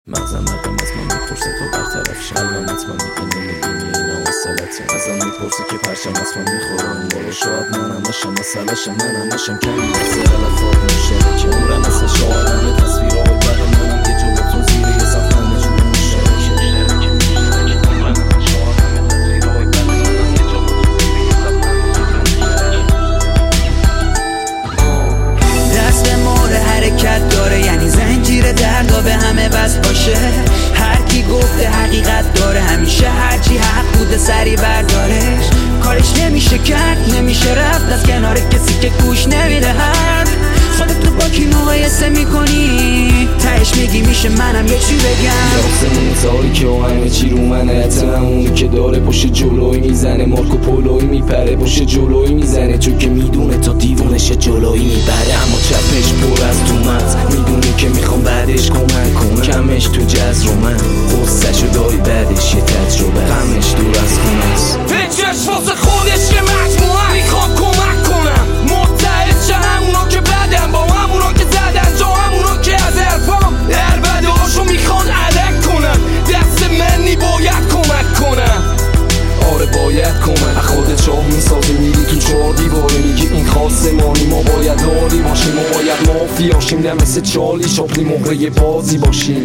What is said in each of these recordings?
مغزم مردم از من میپرسه تو برطرفش قلبم حتما میگه نمیبینی اینا وصلتی ازم میپرسه که پرچم از من میخورم برو شاید منم باشم مسئلهشم منم باشم کمی بسه علفات میشه که عمرم مثل شاهدم تصویرها و بعد منم که جلو تو زیر یه صفحه نجور میشه دست مور حرکت داره، یعنی زنجیر دردا به همه وصل باشه. هر کی گفته حقیقت داره، همیشه هرچی حق بوده سری بردارش. کارش نمیشه کرد، نمیشه رفت از کنار کسی که گوش نمیده حرف. خودت رو با کی مقایسه میکنی؟ تهش میگی میشه منم یه چی بگم. آسمون تاریکه و همه چی رو منه، اونی که داره پشت جلوی میزنه، مارکو پولوی میپره پشت جلوی میزنه، چون که میدونه تا دیوونش جلوی میبره. اما چپش پر از تومت، میدونه که میخوام بعدش کمک کنم، کمش تو جز رو من غصه‌شو داری بعدش یه تجربه، غمش دور از خونست. فکرش واسه خودش یه مجموعه، میخوام کمک کنم متحد شه همونا که بدن با همونا که زدن جا، همونا که از عرفام عربده هاشو میخوان علک کنم. دست منی باید کمک کنم، آره باید کمک. خودت شاه میسازی میری تو چهار دیواره، میگی این خواستمانی ما باید داری باشیم، ما باید مافیاشیم، نه مثل چالی شاپلی مهره بازی باشیم.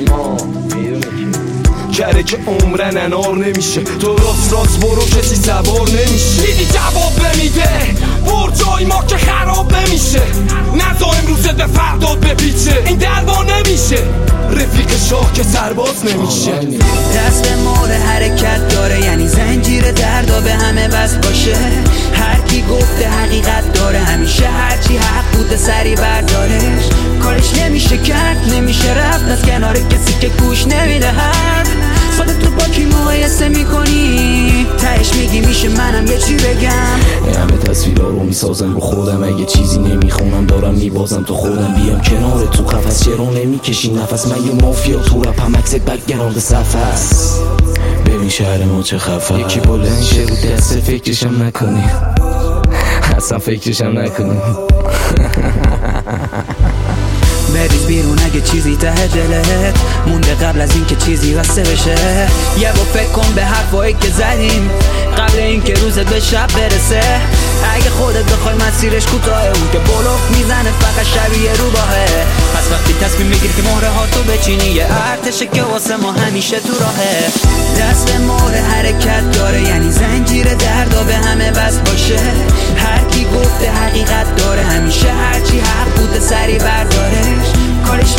کره که عمرن انار نمیشه، تو راست برو کسی سوار نمیشه. دیدی جواب نمیده برجای ما که خراب نمیشه، نزا امروزت به فرداد بپیچه، این دربا نمیشه. رفیق شاه که سرباز نمیشه. دست مور حرکت داره، یعنی زنجیر دردا به همه وصل باشه. هر کی گفته حقیقت داره، همیشه هرچی حق بوده سری بردارش. کارش نمیشه کرد، نمیشه رفت از کنار کسی که گوش نمیده حرف. خودت رو با کی مقایسه میکنی؟ تهش میگی میشه منم یه چی بگم. همه تصویرها رو میسازم رو خودم، اگه چیزی نمیخونم دارم میبازم تو خودم. بیام کنار تو قفس چرا نمیکشی نفس، من یه مافیا تو رپم عکست بک‌گراند صفحه‌ست. ببین شهر ما چه خفه، یکی بلند شه رو دست فکرشم نکنی، اصلا فکرشم نکنی. بریز بیرون اگه چیزی ته دلت مونده قبل از اینکه چیزی واسه بشه. یه با فکر کن به حرفایی که زدیم قبل اینکه روزت به شب برسه. اگه خودت بخوای مسیرش کوتاهه، اون که بلوف میزنه فقط شبیه روباهه. پس وقتی تصمیم میگیری که مهره هاتو بچینی، یه ارتشه که واسه ما همیشه تو راهه. دست مهر حرکت داره، یعنی زنجیر دردا به همه وصل باشه. هر کی گفته حقیقت داره، همیشه هرچی حق بوده سری بردارش. کارش